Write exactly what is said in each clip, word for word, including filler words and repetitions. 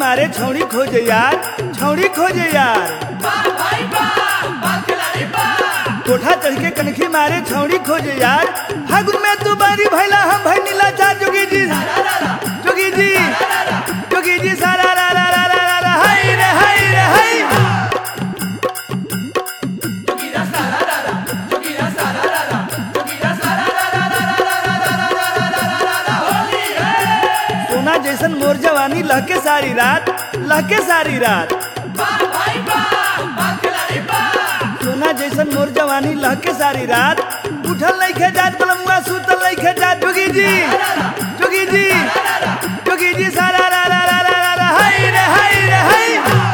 मारे छौड़ी खोजे यार, छौड़ी खोजे यार। कोठा चढ़ के कनखी मारे छौड़ी खोजे यार। फागुन में तू बारी भैला हम भाई नीला चा जोगी जी, जोगी जी, जोगी जी सारा रा रा रा रा रा हाय रे हाय रे हाय। सोना जैसन मोर जवानी लहके सारी रात, लहके सारी रात। सोना जैसन मोर जवानी लहके सारी रात। उठल नहीं खे जात बलमुआ सुतल नहीं खे जात जोगी जी, जोगी जी, जोगी जी सारा रा रा रा रा रा हाय रे हाय रे हाय।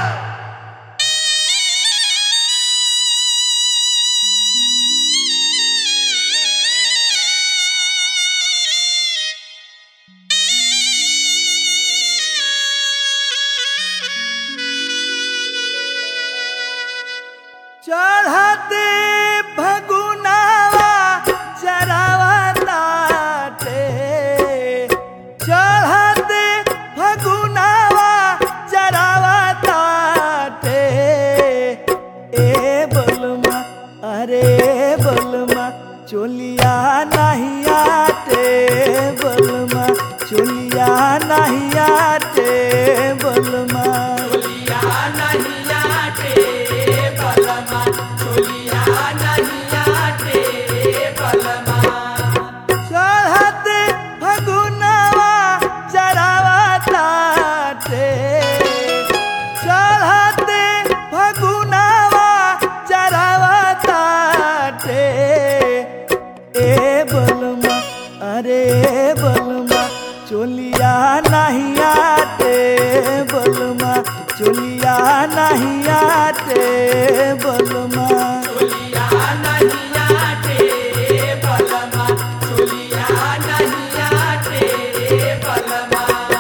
चढ़ाते फगुनावा चरावा ताटे, चढ़ाते फगुनावा चरावा ताटे। ए बलमा अरे बलमा चोलिया नहीं आटे, बलमा चोलिया नहीं आटे, बलमा चोलिया नहीं आते, बलमा चोलिया नहीं आते, बलमा चोलिया नहीं आते, बलमा चोलिया नहीं आते, बलमा।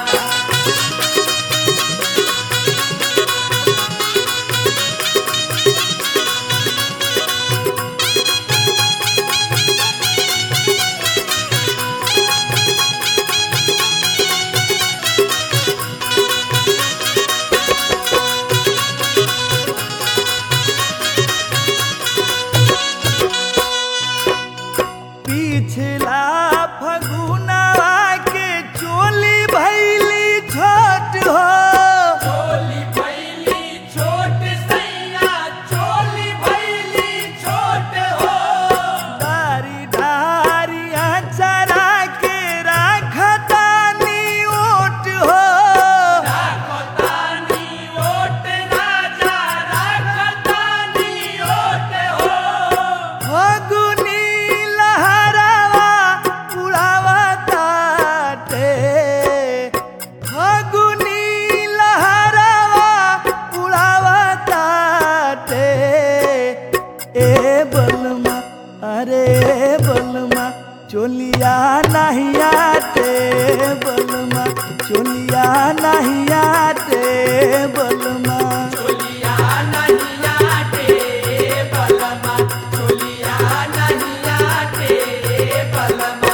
पिछला फगुनवा के चोली भैली छोट हो, चोली भैली छोट सैया, चोली भैली छोट हो। डारी डारी अचरा के राखतानी ओट हो, राखतानी ओट राजा, राखतानी ओट हो। फगुनी चोलिया नहीं आते, बलमा चोलिया नहीं आते, बलमा चोलिया नहीं आते, बलमा चोलिया नहीं आते, बलमा।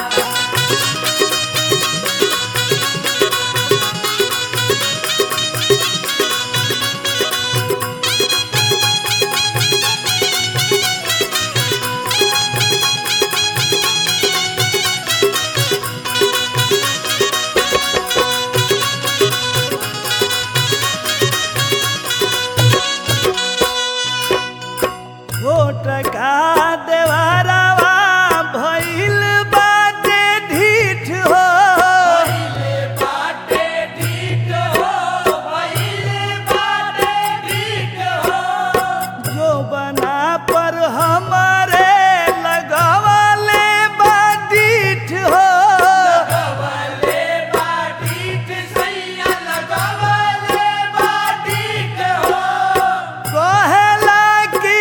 टका देवारावा भइल बाटे ढीठ हो, भइल बाटे ढीठ हो, भइल बाटे ढीठ हो। जो बना पर हमारे लगवले बाडीठ हो, लगवले बाडीठ सैया, लगवले बाडीठ हो। कहेला कि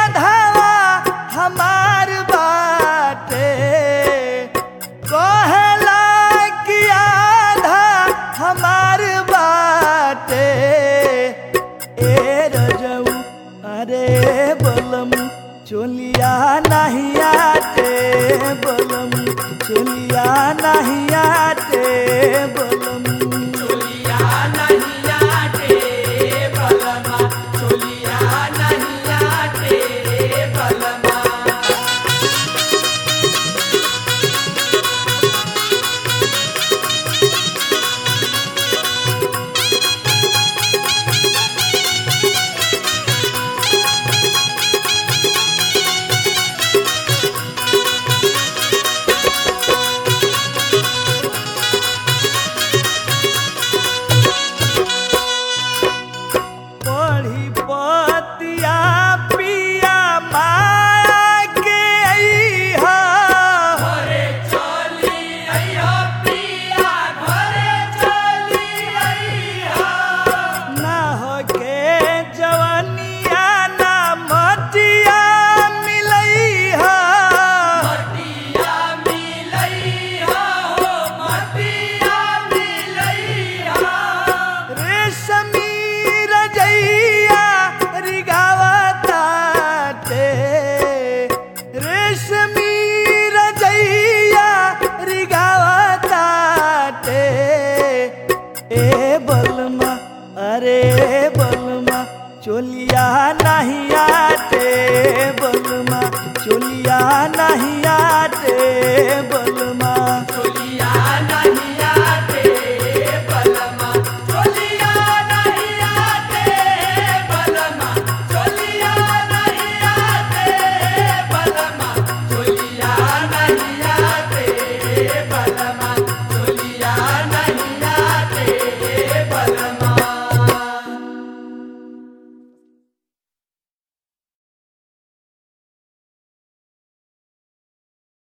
हमार बाटे, कहेला कि आधा हमार बाटे। ए रजऊ अरे बलम चोलिया नहीं आते, बलम चोलिया नहीं आते, बलम चोलिया नहीं चोलिया नहीं आते बलमा चोलिया नहीं आते